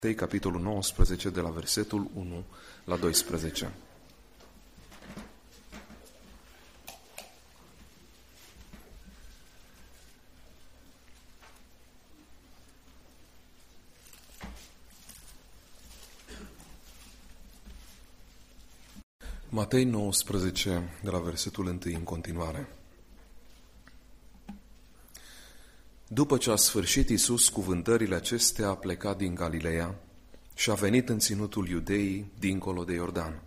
Capitolul 19, de la versetul 1 la 12. Matei 19, de la versetul 1 în continuare. După ce a sfârșit Iisus cuvântările acestea, a plecat din Galileea și a venit în ținutul Iudeii, dincolo de Iordan.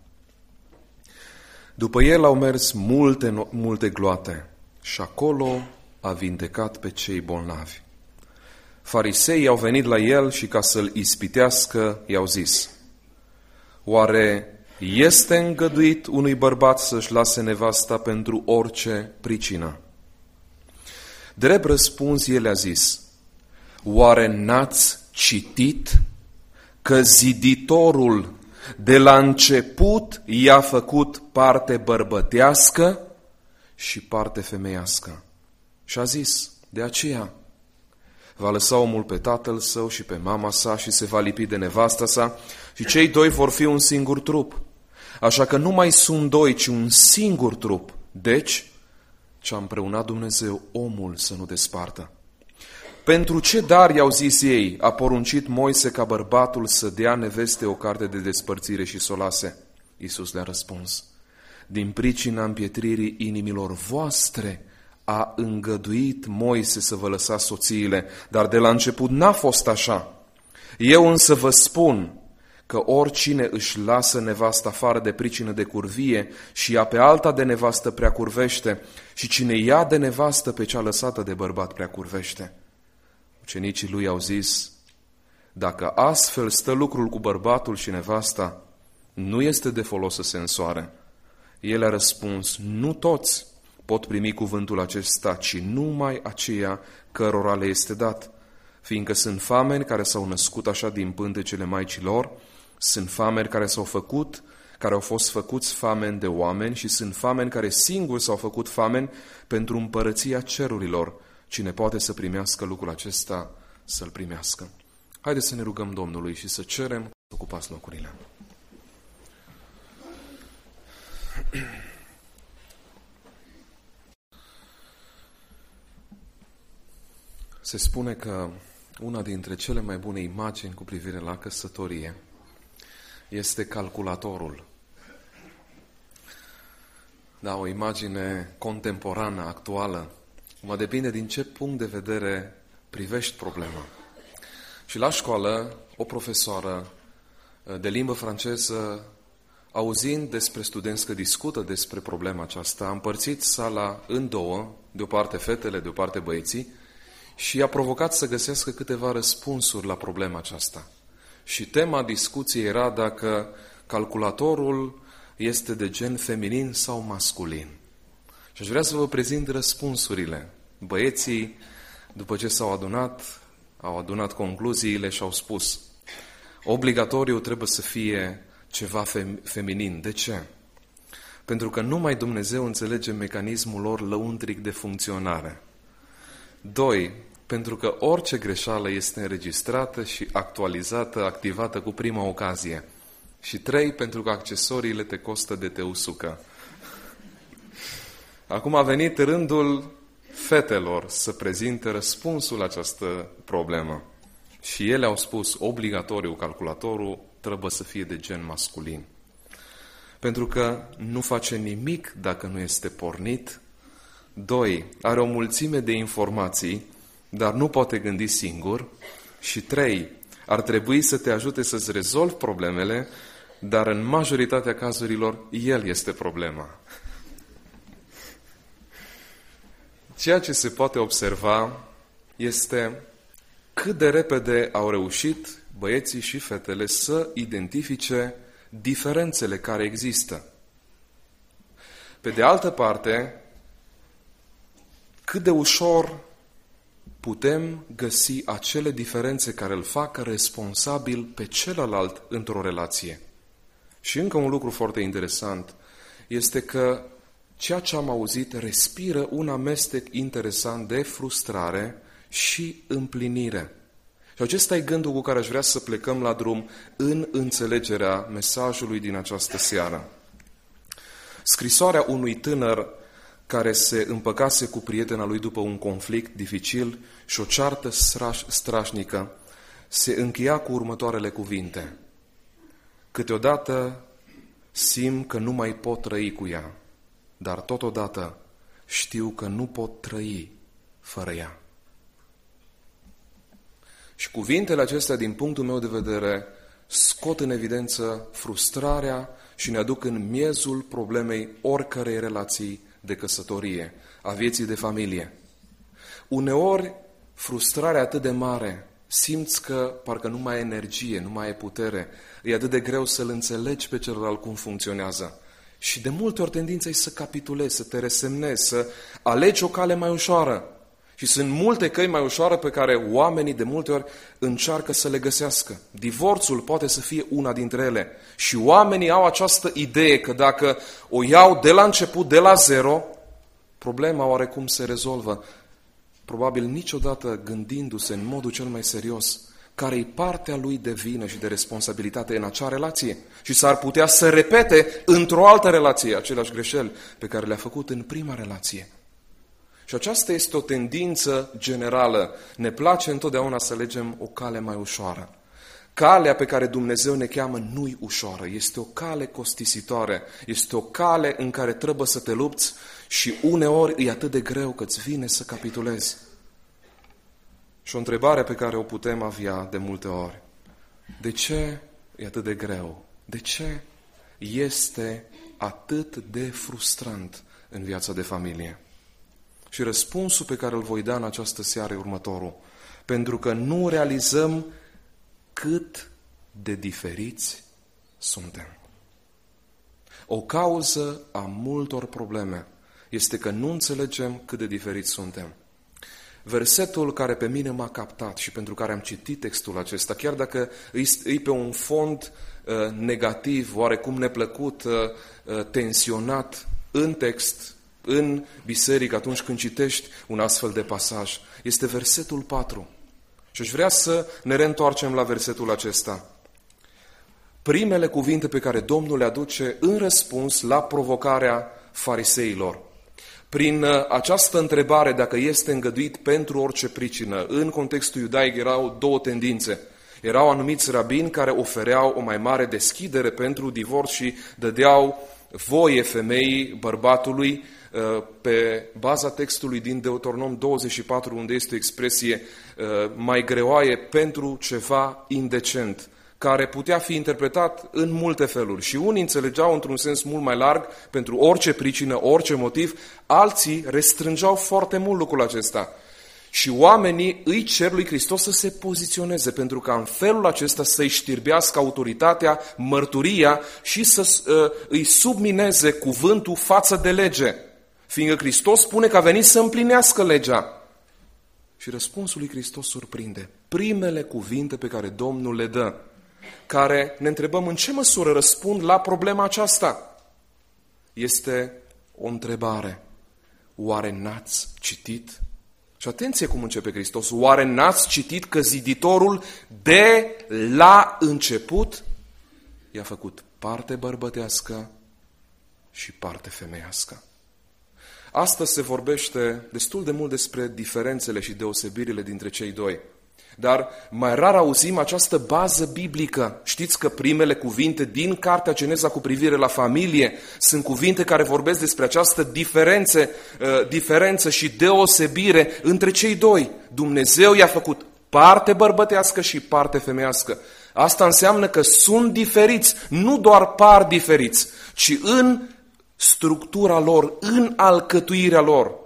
După el au mers multe gloate și acolo a vindecat pe cei bolnavi. Fariseii au venit la el și ca să-l ispitească, i-au zis: oare este îngăduit unui bărbat să-și lase nevasta pentru orice pricină? Drept răspuns, el a zis: oare n-ați citit că ziditorul de la început i-a făcut parte bărbătească și parte femeiască? Și a zis: de aceea va lăsa omul pe tatăl său și pe mama sa și se va lipi de nevasta sa și cei doi vor fi un singur trup. Așa că nu mai sunt doi, ci un singur trup. Deci, ce-a împreunat Dumnezeu, omul să nu despartă. Pentru ce dar, i-au zis ei, a poruncit Moise ca bărbatul să dea neveste o carte de despărțire și să o lase? Iisus le-a răspuns: din pricina împietririi inimilor voastre a îngăduit Moise să vă lăsați soțiile, dar de la început n-a fost așa. Eu însă vă spun că oricine își lasă nevasta afară de pricină de curvie și ia pe alta de nevastă prea curvește, și cine ia de nevastă pe cea lăsată de bărbat prea curvește. Ucenicii lui au zis: dacă astfel stă lucrul cu bărbatul și nevasta, nu este de folos să se însoare. El a răspuns: nu toți pot primi cuvântul acesta, ci numai aceia cărora le este dat. Fiindcă sunt fameni care s-au născut așa din pântecele maicilor, sunt fameni care au fost făcuți fameni de oameni și sunt fameni care singuri s-au făcut fameni pentru împărăția cerurilor. Cine poate să primească lucrul acesta, să-l primească. Haideți să ne rugăm Domnului și să cerem să ocupați locurile. Se spune că una dintre cele mai bune imagini cu privire la căsătorie este calculatorul. Da, o imagine contemporană, actuală. Mă depinde din ce punct de vedere privești problema. Și la școală, o profesoară de limbă franceză, auzind despre studenți că discută despre problema aceasta, a împărțit sala în două, de o parte fetele, de o parte băieții, și a provocat să găsească câteva răspunsuri la problema aceasta. Și tema discuției era dacă calculatorul este de gen feminin sau masculin. Și aș vrea să vă prezint răspunsurile. Băieții, după ce au adunat concluziile și au spus: obligatoriu trebuie să fie ceva feminin. De ce? Pentru că numai Dumnezeu înțelege mecanismul lor lăuntric de funcționare. 2. Pentru că orice greșeală este înregistrată și actualizată, activată cu prima ocazie. Și 3. Pentru că accesoriile te costă de te usucă. Acum a venit rândul fetelor să prezinte răspunsul la această problemă. Și ele au spus: obligatoriu, calculatorul trebuie să fie de gen masculin. Pentru că nu face nimic dacă nu este pornit. 2. Are o mulțime de informații, dar nu poate gândi singur. Și 3. Ar trebui să te ajute să-ți rezolvi problemele, dar în majoritatea cazurilor el este problema. Ceea ce se poate observa este cât de repede au reușit băieții și fetele să identifice diferențele care există. Pe de altă parte, cât de ușor putem găsi acele diferențe care îl fac responsabil pe celălalt într-o relație. Și încă un lucru foarte interesant este că ceea ce am auzit respiră un amestec interesant de frustrare și împlinire. Și acesta e gândul cu care aș vrea să plecăm la drum în înțelegerea mesajului din această seară. Scrisoarea unui tânăr care se împăcase cu prietena lui după un conflict dificil și o ceartă strașnică, se încheia cu următoarele cuvinte: câteodată simt că nu mai pot trăi cu ea, dar totodată știu că nu pot trăi fără ea. Și cuvintele acestea, din punctul meu de vedere, scot în evidență frustrarea și ne aduc în miezul problemei oricărei relații de căsătorie, a vieții de familie. Uneori, frustrarea atât de mare, simți că parcă nu mai ai energie, nu mai ai putere, e atât de greu să-l înțelegi pe celălalt cum funcționează. Și de multe ori tendința e să capitulezi, să te resemnezi, să alegi o cale mai ușoară. Și sunt multe căi mai ușoare pe care oamenii de multe ori încearcă să le găsească. Divorțul poate să fie una dintre ele. Și oamenii au această idee că dacă o iau de la început, de la zero, problema oarecum se rezolvă. Probabil niciodată gândindu-se în modul cel mai serios care-i partea lui de vină și de responsabilitate în acea relație. Și s-ar putea să repete într-o altă relație aceleași greșeli pe care le-a făcut în prima relație. Și aceasta este o tendință generală. Ne place întotdeauna să alegem o cale mai ușoară. Calea pe care Dumnezeu ne cheamă nu-i ușoară. Este o cale costisitoare. Este o cale în care trebuie să te lupți și uneori e atât de greu că îți vine să capitulezi. Și o întrebare pe care o putem avea de multe ori: de ce e atât de greu? De ce este atât de frustrant în viața de familie? Și răspunsul pe care îl voi da în această seară e următorul: pentru că nu realizăm cât de diferiți suntem. O cauză a multor probleme este că nu înțelegem cât de diferiți suntem. Versetul care pe mine m-a captat și pentru care am citit textul acesta, chiar dacă e pe un fond negativ, oarecum neplăcut, tensionat în text, în biserică, atunci când citești un astfel de pasaj, este versetul 4. Și aș vrea să ne reîntoarcem la versetul acesta. Primele cuvinte pe care Domnul le aduce în răspuns la provocarea fariseilor. Prin această întrebare, dacă este îngăduit pentru orice pricină, în contextul iudaic erau două tendințe. Erau anumiți rabini care ofereau o mai mare deschidere pentru divorț și dădeau voie femeii, bărbatului, pe baza textului din Deuteronom 24, unde este o expresie mai greoaie, pentru ceva indecent, care putea fi interpretat în multe feluri. Și unii înțelegeau într-un sens mult mai larg, pentru orice pricină, orice motiv, alții restrângeau foarte mult lucrul acesta. Și oamenii îi cer lui Hristos să se poziționeze, pentru ca în felul acesta să-i știrbească autoritatea, mărturia și să îi submineze cuvântul față de lege. Fiindcă Hristos spune că a venit să împlinească legea. Și răspunsul lui Hristos surprinde. Primele cuvinte pe care Domnul le dă, care ne întrebăm în ce măsură răspund la problema aceasta, este o întrebare. Oare n-ați citit? Și atenție cum începe Hristos. Oare n-ați citit că ziditorul de la început i-a făcut parte bărbătească și parte femeiască? Astăzi se vorbește destul de mult despre diferențele și deosebirile dintre cei doi. Dar mai rar auzim această bază biblică. Știți că primele cuvinte din Cartea Geneza cu privire la familie sunt cuvinte care vorbesc despre această diferență și deosebire între cei doi. Dumnezeu i-a făcut parte bărbătească și parte femeiască. Asta înseamnă că sunt diferiți, nu doar par diferiți, ci în structura lor, în alcătuirea lor,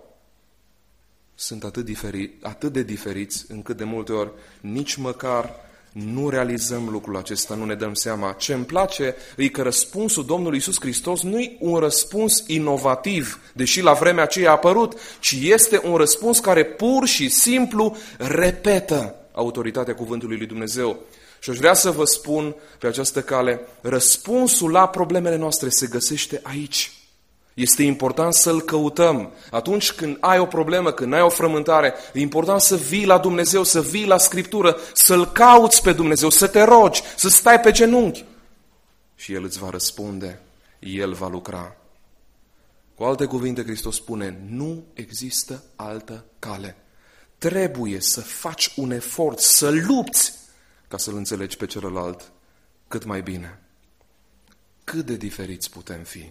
sunt atât de diferiți, încât de multe ori nici măcar nu realizăm lucrul acesta, nu ne dăm seama. Ce îmi place e că răspunsul Domnului Iisus Hristos nu e un răspuns inovativ, deși la vremea aceea a apărut, ci este un răspuns care pur și simplu repetă autoritatea cuvântului lui Dumnezeu. Și aș vrea să vă spun pe această cale, răspunsul la problemele noastre se găsește aici. Este important să-L căutăm. Atunci când ai o problemă, când ai o frământare, e important să vii la Dumnezeu, să vii la Scriptură, să-L cauți pe Dumnezeu, să te rogi, să stai pe genunchi. Și El îți va răspunde, El va lucra. Cu alte cuvinte, Hristos spune, nu există altă cale. Trebuie să faci un efort, să lupți ca să-L înțelegi pe celălalt cât mai bine. Cât de diferiți putem fi?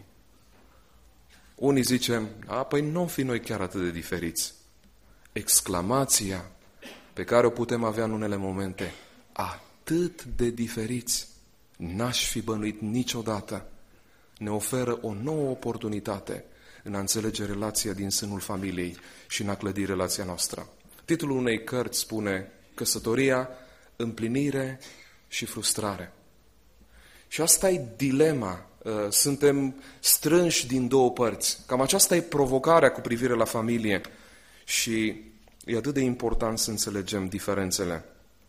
Unii zicem, păi nu fi noi chiar atât de diferiți. Exclamația pe care o putem avea în unele momente, atât de diferiți, n-aș fi bănuit niciodată, ne oferă o nouă oportunitate în a înțelege relația din sânul familiei și în a clădi relația noastră. Titlul unei cărți spune, Căsătoria, împlinire și frustrare. Și asta e dilema. Suntem strânși din două părți. Cam aceasta e provocarea cu privire la familie și e atât de important să înțelegem diferențele.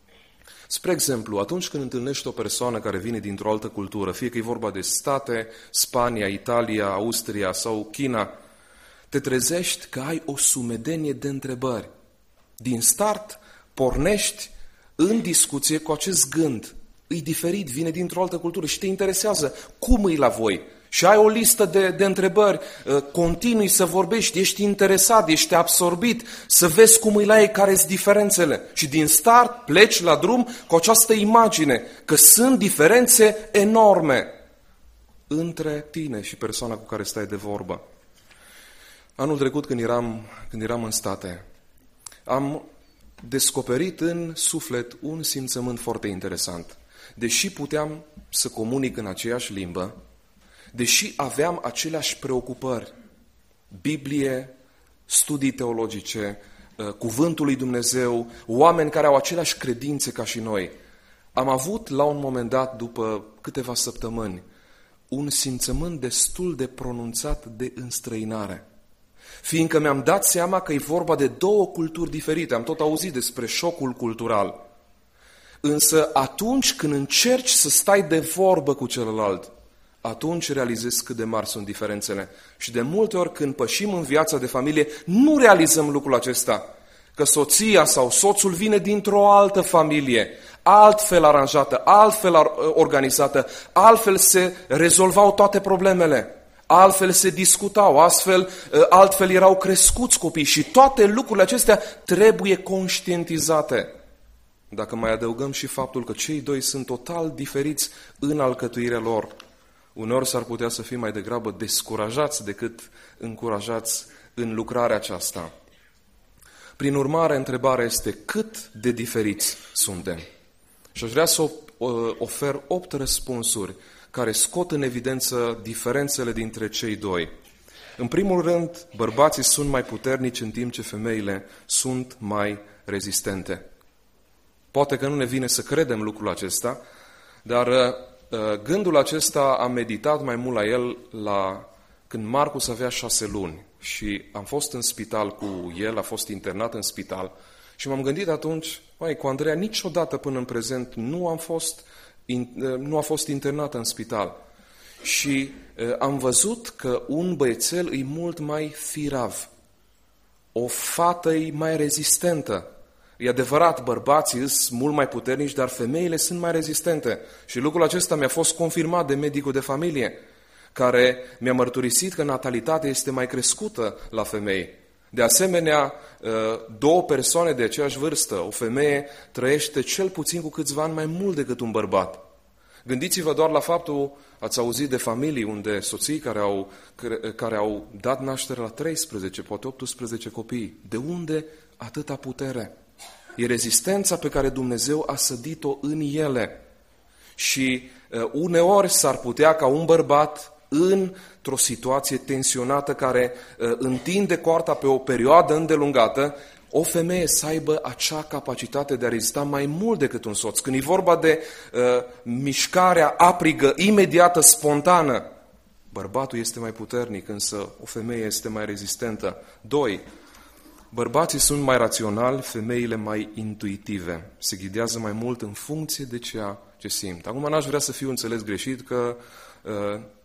Spre exemplu, atunci când întâlnești o persoană care vine dintr-o altă cultură, fie că e vorba de state, Spania, Italia, Austria sau China, te trezești că ai o sumedenie de întrebări. Din start pornești în discuție cu acest gând. E diferit, vine dintr-o altă cultură și te interesează cum e la voi. Și ai o listă de întrebări, continui să vorbești, ești interesat, ești absorbit, să vezi cum e la ei, care sunt diferențele. Și din start pleci la drum cu această imagine, că sunt diferențe enorme între tine și persoana cu care stai de vorbă. Anul trecut, când eram în state, am descoperit în suflet un simțământ foarte interesant. Deși puteam să comunic în aceeași limbă, deși aveam aceleași preocupări, Biblie, studii teologice, Cuvântul lui Dumnezeu, oameni care au aceleași credințe ca și noi, am avut la un moment dat, după câteva săptămâni, un simțământ destul de pronunțat de înstrăinare. Fiindcă mi-am dat seama că e vorba de două culturi diferite, am tot auzit despre șocul cultural. Însă atunci când încerci să stai de vorbă cu celălalt, atunci realizezi cât de mari sunt diferențele. Și de multe ori când pășim în viața de familie, nu realizăm lucrul acesta. Că soția sau soțul vine dintr-o altă familie, altfel aranjată, altfel organizată, altfel se rezolvau toate problemele, altfel se discutau, altfel erau crescuți copii și toate lucrurile acestea trebuie conștientizate. Dacă mai adăugăm și faptul că cei doi sunt total diferiți în alcătuirea lor, uneori s-ar putea să fim mai degrabă descurajați decât încurajați în lucrarea aceasta. Prin urmare, întrebarea este cât de diferiți suntem? Și aș vrea să ofer 8 răspunsuri care scot în evidență diferențele dintre cei doi. În primul rând, bărbații sunt mai puternici în timp ce femeile sunt mai rezistente. Poate că nu ne vine să credem lucrul acesta, dar gândul acesta am meditat mai mult la el când Marcus avea 6 luni și am fost în spital cu el, a fost internat în spital și m-am gândit atunci, cu Andreea niciodată până în prezent nu a fost internată în spital. Și am văzut că un băiețel e mult mai firav, o fată e mai rezistentă. E adevărat, bărbații sunt mult mai puternici, dar femeile sunt mai rezistente. Și lucrul acesta mi-a fost confirmat de medicul de familie, care mi-a mărturisit că natalitatea este mai crescută la femei. De asemenea, 2 persoane de aceeași vârstă, o femeie trăiește cel puțin cu câțiva ani mai mult decât un bărbat. Gândiți-vă doar la faptul, ați auzit de familii unde soții care au dat naștere la 13, poate 18 copii. De unde atâta putere? E rezistența pe care Dumnezeu a sădit-o în ele. Și uneori s-ar putea ca un bărbat într-o situație tensionată care întinde coarta pe o perioadă îndelungată, o femeie să aibă acea capacitate de a rezista mai mult decât un soț. Când e vorba de mișcarea aprigă, imediată, spontană, bărbatul este mai puternic, însă o femeie este mai rezistentă. 2. Bărbații sunt mai raționali, femeile mai intuitive. Se ghidează mai mult în funcție de ceea ce simt. Acum n-aș vrea să fiu înțeles greșit că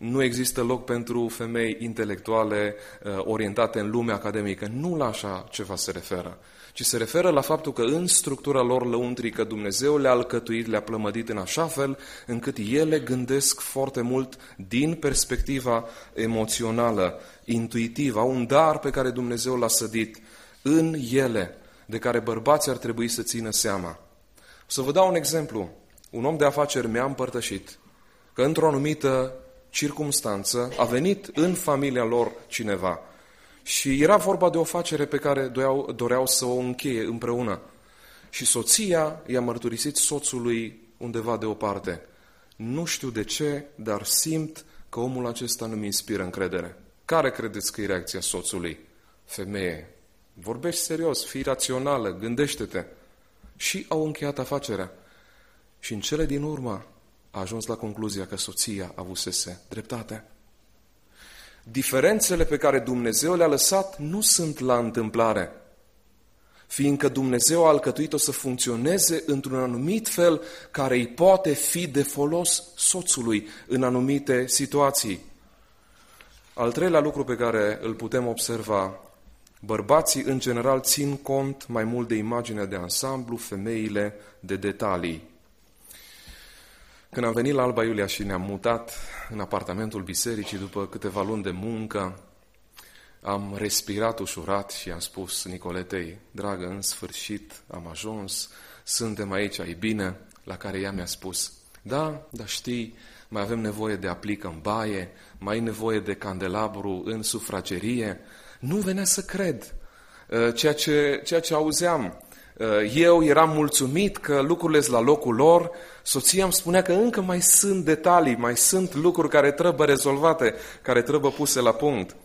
nu există loc pentru femei intelectuale orientate în lumea academică. Nu la așa ceva se referă, ci se referă la faptul că în structura lor lăuntrică Dumnezeu le-a alcătuit, le-a plămădit în așa fel încât ele gândesc foarte mult din perspectiva emoțională, intuitivă, au un dar pe care Dumnezeu l-a sădit în ele, de care bărbații ar trebui să țină seama. Să vă dau un exemplu. Un om de afaceri mi-a împărtășit că într-o anumită circumstanță a venit în familia lor cineva și era vorba de o afacere pe care doreau să o încheie împreună. Și soția i-a mărturisit soțului undeva deoparte: nu știu de ce, dar simt că omul acesta nu mi inspiră încredere. Care credeți că e reacția soțului? Femeie, vorbești serios, fii rațională, gândește-te. Și au încheiat afacerea. Și în cele din urmă a ajuns la concluzia că soția avusese dreptate. Diferențele pe care Dumnezeu le-a lăsat nu sunt la întâmplare, fiindcă Dumnezeu a alcătuit-o să funcționeze într-un anumit fel care îi poate fi de folos soțului în anumite situații. Al treilea lucru pe care îl putem observa: bărbații în general țin cont mai mult de imaginea de ansamblu, femeile de detalii. Când am venit la Alba Iulia și ne-am mutat în apartamentul bisericii după câteva luni de muncă, am respirat ușurat și am spus Nicoletei: dragă, în sfârșit am ajuns, suntem aici, e bine. La care ea mi-a spus: da, dar știi, mai avem nevoie de aplică în baie, mai e nevoie de candelabru în sufragerie. Nu venea să cred ceea ce auzeam. Eu eram mulțumit că lucrurile sunt la locul lor, soția îmi spunea că încă mai sunt detalii, mai sunt lucruri care trebuie rezolvate, care trebuie puse la punct.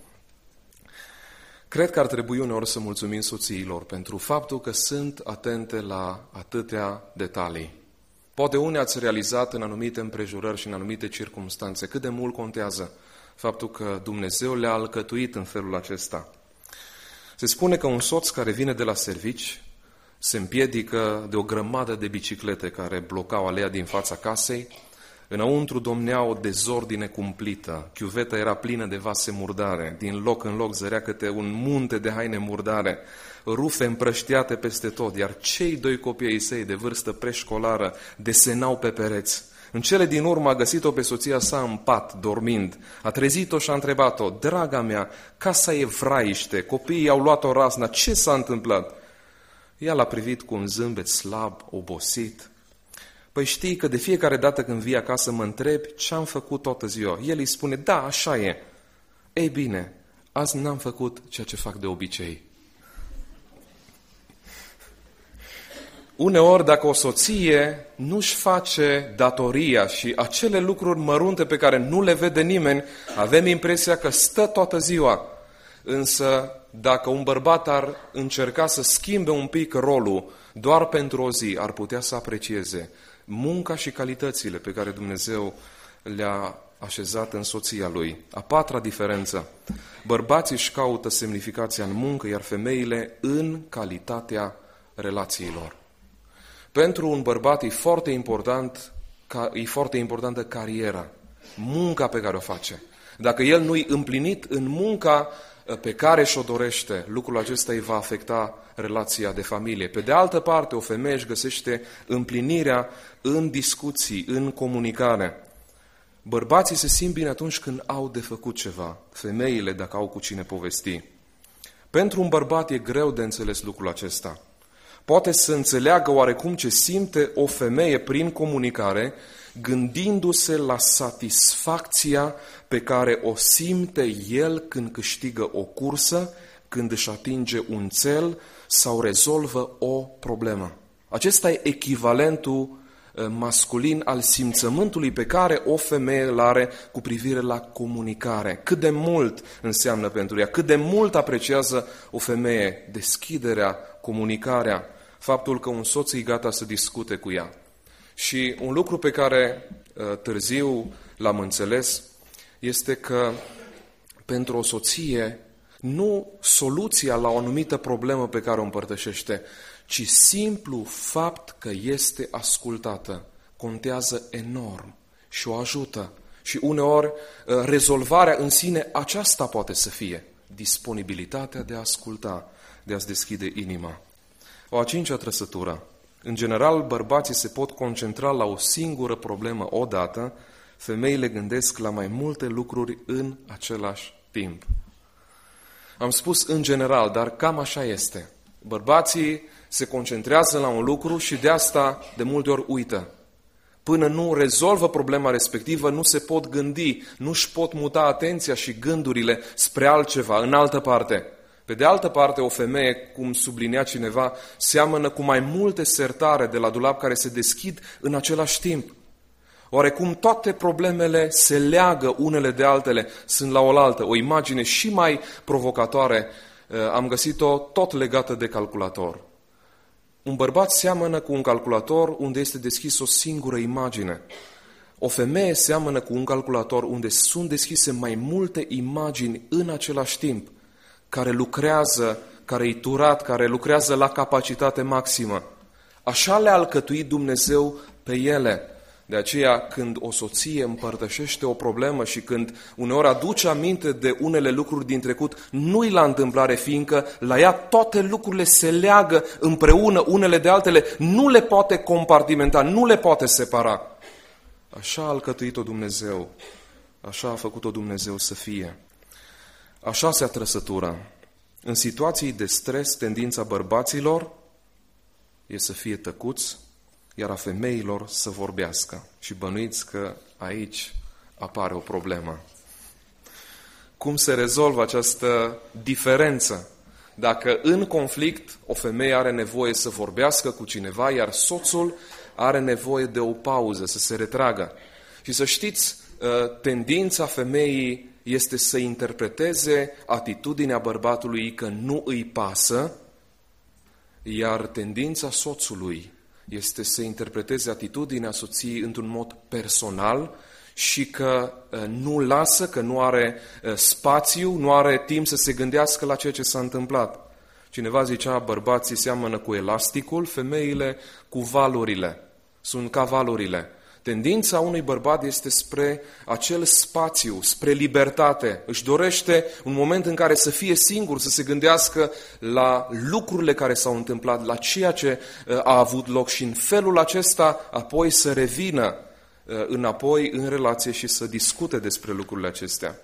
Cred că ar trebui uneori să mulțumim soțiilor pentru faptul că sunt atente la atâtea detalii. Poate unii ați realizat în anumite împrejurări și în anumite circumstanțe cât de mult contează faptul că Dumnezeu le-a alcătuit în felul acesta. Se spune că un soț care vine de la servici se împiedică de o grămadă de biciclete care blocau aleea din fața casei. Înăuntru domnea o dezordine cumplită. Chiuveta era plină de vase murdare. Din loc în loc zărea câte un munte de haine murdare, rufe împrăștiate peste tot, iar cei doi copii ai săi de vârstă preșcolară desenau pe pereți. În cele din urmă a găsit-o pe soția sa în pat, dormind. A trezit-o și a întrebat-o: draga mea, casa e vraiște, copiii au luat-o razna, ce s-a întâmplat? Ea l-a privit cu un zâmbet slab, obosit. Păi știi că de fiecare dată când vii acasă mă întrebi ce-am făcut toată ziua. El îi spune: da, așa e. Ei bine, azi n-am făcut ceea ce fac de obicei. Uneori, dacă o soție nu-și face datoria și acele lucruri mărunte pe care nu le vede nimeni, avem impresia că stă toată ziua. Însă, dacă un bărbat ar încerca să schimbe un pic rolul doar pentru o zi, ar putea să aprecieze munca și calitățile pe care Dumnezeu le-a așezat în soția lui. A patra diferență: bărbații își caută semnificația în muncă, iar femeile în calitatea relațiilor. Pentru un bărbat e foarte importantă cariera, munca pe care o face. Dacă el nu-i împlinit în munca pe care și-o dorește, lucrul acesta îi va afecta relația de familie. Pe de altă parte, o femeie își găsește împlinirea în discuții, în comunicare. Bărbații se simt bine atunci când au de făcut ceva, femeile dacă au cu cine povesti. Pentru un bărbat e greu de înțeles lucrul acesta. Poate să înțeleagă oarecum ce simte o femeie prin comunicare, gândindu-se la satisfacția pe care o simte el când câștigă o cursă, când își atinge un cel sau rezolvă o problemă. Acesta e echivalentul masculin al simțământului pe care o femeie îl are cu privire la comunicare. Cât de mult înseamnă pentru ea, cât de mult apreciază o femeie deschiderea, comunicarea, faptul că un soț e gata să discute cu ea. Și un lucru pe care târziu l-am înțeles este că pentru o soție nu soluția la o anumită problemă pe care o împărtășește, ci simplu fapt că este ascultată contează enorm și o ajută Și uneori rezolvarea în sine aceasta poate să fie disponibilitatea de a asculta, de a-ți deschide inima. O a cincea trăsătură. În general, bărbații se pot concentra la o singură problemă odată, femeile gândesc la mai multe lucruri în același timp. Am spus în general, dar cam așa este. Bărbații se concentrează la un lucru și de asta de multe ori uită. Până nu rezolvă problema respectivă, nu se pot gândi, nu își pot muta atenția și gândurile spre altceva, în altă parte. Pe de altă parte, o femeie, cum sublinea cineva, seamănă cu mai multe sertare de la dulap care se deschid în același timp. Oarecum toate problemele se leagă unele de altele, sunt la oaltă. O imagine și mai provocatoare am găsit-o tot legată de calculator. Un bărbat seamănă cu un calculator unde este deschis o singură imagine. O femeie seamănă cu un calculator unde sunt deschise mai multe imagini în același timp, care lucrează, care e turat, care lucrează la capacitate maximă. Așa le-a alcătuit Dumnezeu pe ele. De aceea, când o soție împărtășește o problemă și când uneori aduce aminte de unele lucruri din trecut, nu-i la întâmplare, fiindcă la ea toate lucrurile se leagă împreună unele de altele, nu le poate compartimenta, nu le poate separa. Așa a alcătuit-o Dumnezeu, așa a făcut-o Dumnezeu să fie. A șasea trăsătură. În situații de stres, tendința bărbaților e să fie tăcuți, iar a femeilor să vorbească. Și bănuiți că aici apare o problemă. Cum se rezolvă această diferență? Dacă în conflict o femeie are nevoie să vorbească cu cineva, iar soțul are nevoie de o pauză, să se retragă. Și să știți, tendința femeii este să interpreteze atitudinea bărbatului că nu îi pasă, iar tendința soțului este să interpreteze atitudinea soției într-un mod personal și că nu lasă, că nu are spațiu, nu are timp să se gândească la ceea ce s-a întâmplat. Cineva zicea, bărbații seamănă cu elasticul, femeile cu valurile. Sunt ca valurile. Tendința unui bărbat este spre acel spațiu, spre libertate. Își dorește un moment în care să fie singur, să se gândească la lucrurile care s-au întâmplat, la ceea ce a avut loc și în felul acesta apoi să revină înapoi în relație și să discute despre lucrurile acestea.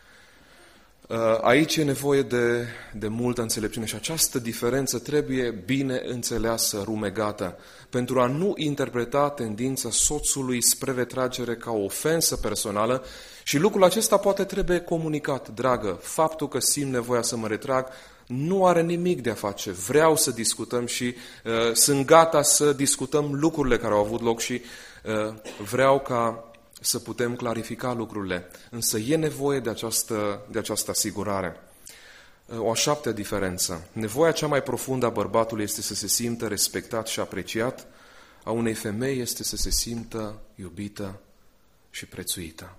Aici e nevoie de multă înțelepciune și această diferență trebuie bine înțeleasă, rumegată, pentru a nu interpreta tendința soțului spre retragere ca o ofensă personală și lucrul acesta poate trebuie comunicat. Dragă, faptul că simt nevoia să mă retrag nu are nimic de a face. Vreau să discutăm și sunt gata să discutăm lucrurile care au avut loc și vreau ca să putem clarifica lucrurile, însă e nevoie de această asigurare. O a șaptea diferență. Nevoia cea mai profundă a bărbatului este să se simtă respectat și apreciat, a unei femei este să se simtă iubită și prețuită.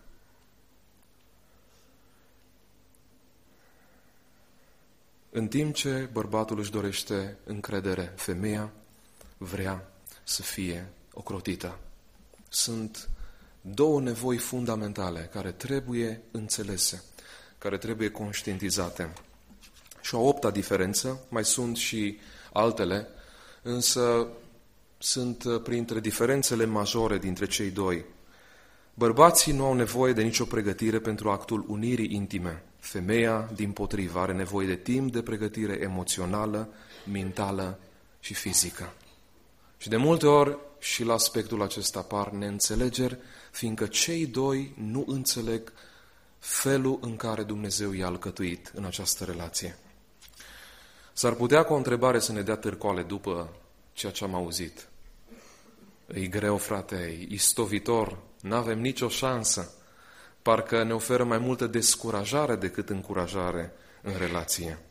În timp ce bărbatul își dorește încredere, femeia vrea să fie ocrotită. Sunt două nevoi fundamentale care trebuie înțelese, care trebuie conștientizate. Și o opta diferență, mai sunt și altele, însă sunt printre diferențele majore dintre cei doi. Bărbații nu au nevoie de nicio pregătire pentru actul unirii intime. Femeia, dimpotrivă, are nevoie de timp de pregătire emoțională, mentală și fizică. Și de multe ori și la aspectul acesta apar neînțelegeri, fiindcă cei doi nu înțeleg felul în care Dumnezeu i-a alcătuit în această relație. S-ar putea cu o întrebare să ne dea târcoale după ceea ce am auzit. E greu, frate, e istovitor, n-avem nicio șansă. Parcă ne oferă mai multă descurajare decât încurajare în relație.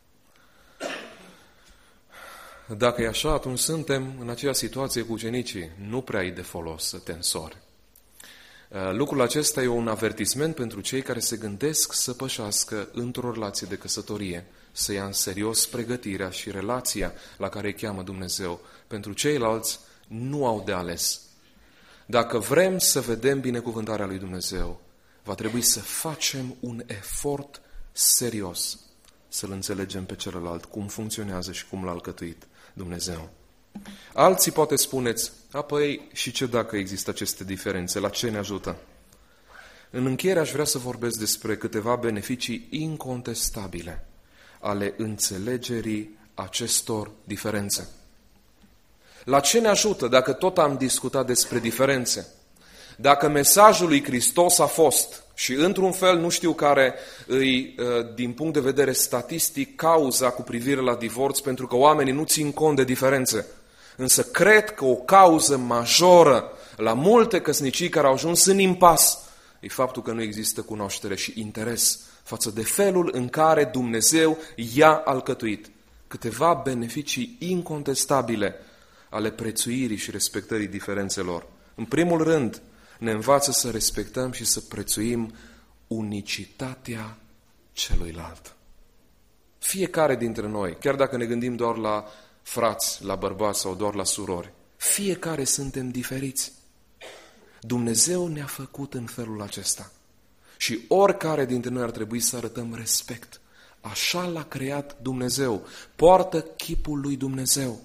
Dacă e așa, atunci suntem în aceeași situație cu ucenicii. Nu prea e de folos să te însori. Lucrul acesta e un avertisment pentru cei care se gândesc să pășească într-o relație de căsătorie, să ia în serios pregătirea și relația la care îi cheamă Dumnezeu. Pentru ceilalți nu au de ales. Dacă vrem să vedem binecuvântarea lui Dumnezeu, va trebui să facem un efort serios să-L înțelegem pe celălalt, cum funcționează și cum l-a alcătuit Dumnezeu. Alții poate spuneți, apoi și ce dacă există aceste diferențe, la ce ne ajută? În încheiere aș vrea să vorbesc despre câteva beneficii incontestabile ale înțelegerii acestor diferențe. La ce ne ajută dacă tot am discutat despre diferențe? Dacă mesajul lui Hristos a fost, și într-un fel nu știu care îi, din punct de vedere statistic, cauza cu privire la divorț, pentru că oamenii nu țin cont de diferențe. Însă cred că o cauză majoră la multe căsnicii care au ajuns în impas e faptul că nu există cunoaștere și interes față de felul în care Dumnezeu i-a alcătuit. Câteva beneficii incontestabile ale prețuirii și respectării diferențelor. În primul rând, ne învață să respectăm și să prețuim unicitatea celuilalt. Fiecare dintre noi, chiar dacă ne gândim doar la frați, la bărbați sau doar la surori, fiecare suntem diferiți. Dumnezeu ne-a făcut în felul acesta. Și oricare dintre noi ar trebui să arătăm respect. Așa l-a creat Dumnezeu. Poartă chipul lui Dumnezeu.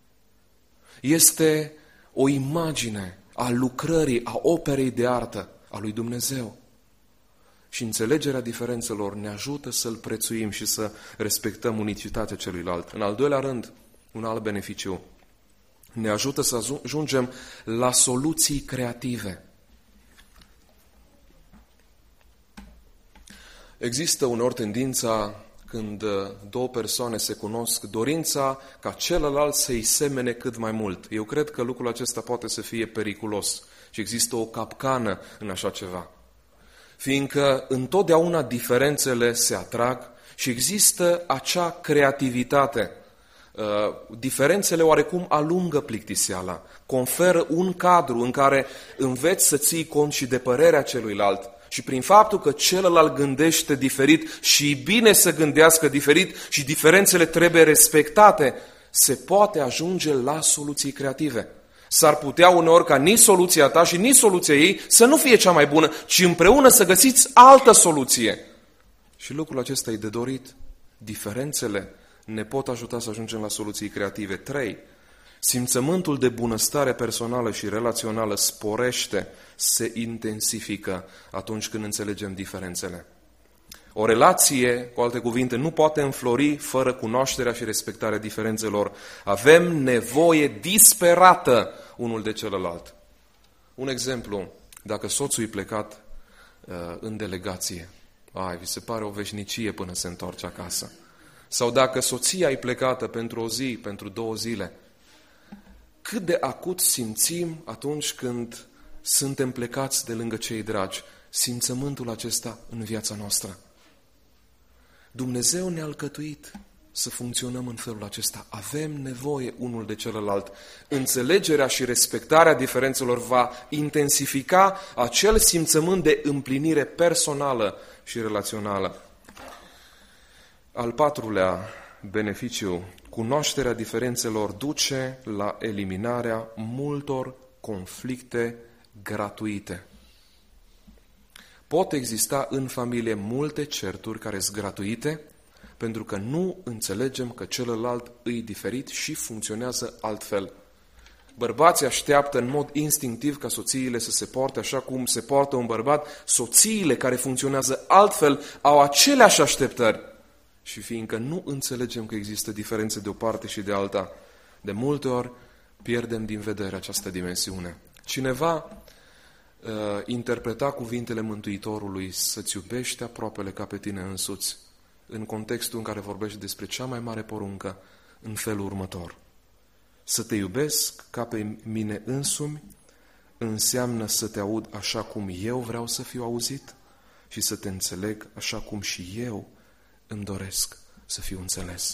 Este o imagine a lucrării, a operei de artă a lui Dumnezeu. Și înțelegerea diferențelor ne ajută să-L prețuim și să respectăm unicitatea celuilalt. În al doilea rând, un alt beneficiu, ne ajută să ajungem la soluții creative. Există uneori tendința, când două persoane se cunosc, dorința ca celălalt să-i semene cât mai mult. Eu cred că lucrul acesta poate să fie periculos și există o capcană în așa ceva. Fiindcă întotdeauna diferențele se atrag și există acea creativitate. Diferențele oarecum alungă plictiseala, conferă un cadru în care înveți să ții cont și de părerea celuilalt. Și prin faptul că celălalt gândește diferit și e bine să gândească diferit și diferențele trebuie respectate, se poate ajunge la soluții creative. S-ar putea uneori ca nici soluția ta și nici soluția ei să nu fie cea mai bună, ci împreună să găsiți altă soluție. Și lucrul acesta e de dorit. Diferențele ne pot ajuta să ajungem la soluții creative. 3. Simțământul de bunăstare personală și relațională sporește, se intensifică atunci când înțelegem diferențele. O relație, cu alte cuvinte, nu poate înflori fără cunoașterea și respectarea diferențelor. Avem nevoie disperată unul de celălalt. Un exemplu, dacă soțul e plecat în delegație, vi se pare o veșnicie până se întoarce acasă. Sau dacă soția e plecată pentru o zi, pentru 2 zile, cât de acut simțim atunci când suntem plecați de lângă cei dragi, simțământul acesta în viața noastră. Dumnezeu ne-a alcătuit să funcționăm în felul acesta. Avem nevoie unul de celălalt. Înțelegerea și respectarea diferențelor va intensifica acel simțământ de împlinire personală și relațională. Al 4-lea beneficiu, cunoașterea diferențelor duce la eliminarea multor conflicte gratuite. Pot exista în familie multe certuri care sunt gratuite pentru că nu înțelegem că celălalt îi diferit și funcționează altfel. Bărbații așteaptă în mod instinctiv ca soțiile să se poarte așa cum se poartă un bărbat. Soțiile care funcționează altfel au aceleași așteptări. Și fiindcă nu înțelegem că există diferențe de o parte și de alta, de multe ori pierdem din vedere această dimensiune. Cineva interpreta cuvintele Mântuitorului, să-ți iubești aproapele ca pe tine însuți, în contextul în care vorbește despre cea mai mare poruncă, în felul următor. Să te iubesc ca pe mine însumi înseamnă să te aud așa cum eu vreau să fiu auzit și să te înțeleg așa cum și eu îmi doresc să fiu înțeles.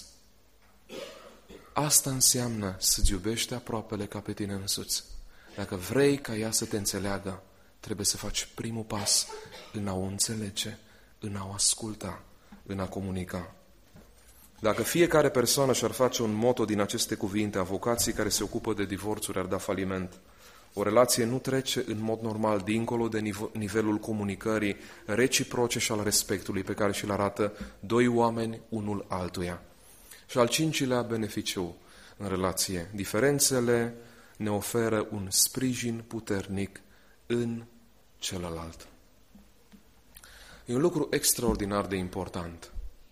Asta înseamnă să-ți iubești aproapele ca pe tine însuți. Dacă vrei ca ea să te înțeleagă, trebuie să faci primul pas în a o înțelege, în a o asculta, în a comunica. Dacă fiecare persoană și-ar face un moto din aceste cuvinte, avocații care se ocupă de divorțuri ar da faliment. O relație nu trece în mod normal dincolo de nivelul comunicării reciproce și al respectului pe care și-l arată doi oameni unul altuia. Și al cincilea beneficiu în relație. Diferențele ne oferă un sprijin puternic în celălalt. E un lucru extraordinar de important.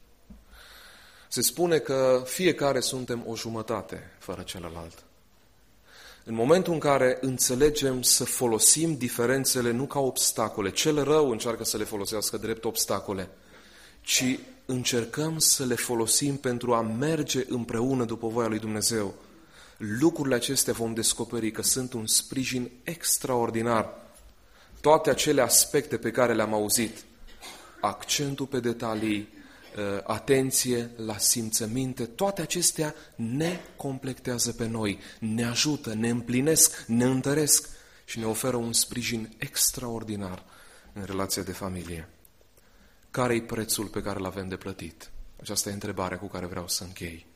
Se spune că fiecare suntem o jumătate fără celălalt. În momentul în care înțelegem să folosim diferențele nu ca obstacole, cel rău încearcă să le folosească drept obstacole, ci încercăm să le folosim pentru a merge împreună după voia lui Dumnezeu, lucrurile acestea vom descoperi că sunt un sprijin extraordinar. Toate acele aspecte pe care le-am auzit, accentul pe detalii, atenție la simțăminte, toate acestea ne completează pe noi, ne ajută, ne împlinesc, ne întăresc și ne oferă un sprijin extraordinar în relația de familie. Care-i prețul pe care l-avem de plătit? Aceasta e întrebarea cu care vreau să închei.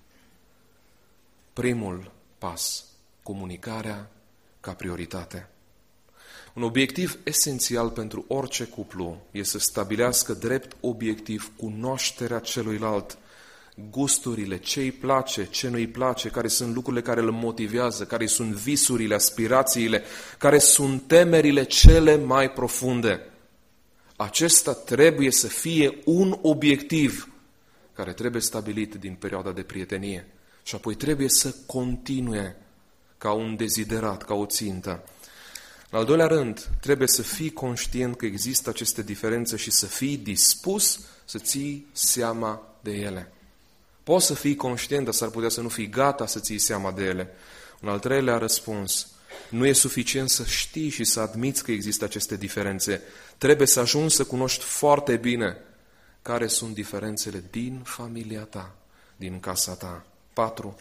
Primul pas, comunicarea ca prioritate. Un obiectiv esențial pentru orice cuplu este să stabilească drept obiectiv cunoașterea celuilalt, gusturile, ce îi place, ce nu îi place, care sunt lucrurile care îl motivează, care sunt visurile, aspirațiile, care sunt temerile cele mai profunde. Acesta trebuie să fie un obiectiv care trebuie stabilit din perioada de prietenie și apoi trebuie să continue ca un deziderat, ca o țintă. În al doilea rând, trebuie să fii conștient că există aceste diferențe și să fii dispus să ții seama de ele. Poți să fii conștient, dar s-ar putea să nu fii gata să ții seama de ele. Un al treilea răspuns, nu e suficient să știi și să admiți că există aceste diferențe. Trebuie să ajungi să cunoști foarte bine care sunt diferențele din familia ta, din casa ta. 4.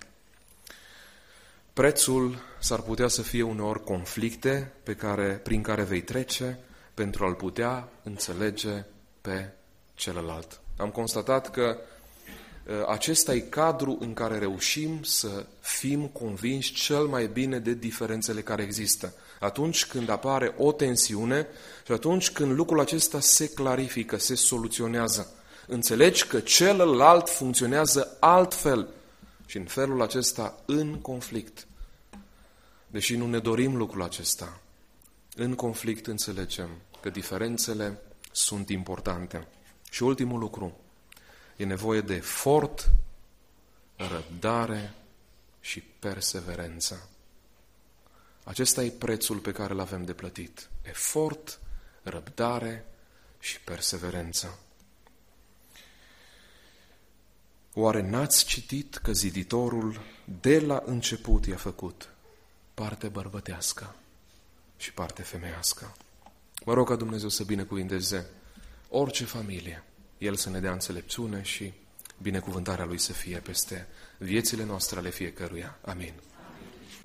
Prețul s-ar putea să fie uneori conflicte prin care vei trece pentru a-l putea înțelege pe celălalt. Am constatat că acesta e cadrul în care reușim să fim convinși cel mai bine de diferențele care există. Atunci când apare o tensiune și atunci când lucrul acesta se clarifică, se soluționează. Înțelegi că celălalt funcționează altfel și în felul acesta în conflict. Deși nu ne dorim lucrul acesta, în conflict înțelegem că diferențele sunt importante. Și ultimul lucru, e nevoie de efort, răbdare și perseverență. Acesta e prețul pe care îl avem de plătit. Efort, răbdare și perseverență. Oare n-ați citit că ziditorul de la început i-a făcut parte bărbătească și parte femeiască? Mă rog ca Dumnezeu să binecuvinteze orice familie, El să ne dea înțelepciune și binecuvântarea Lui să fie peste viețile noastre ale fiecăruia. Amin.